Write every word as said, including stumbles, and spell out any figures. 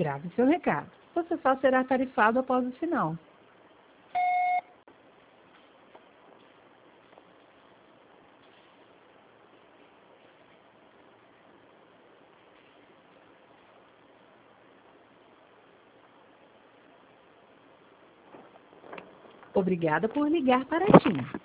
Grave seu recado. Você só será tarifado após o sinal. Obrigada por ligar para a TIM.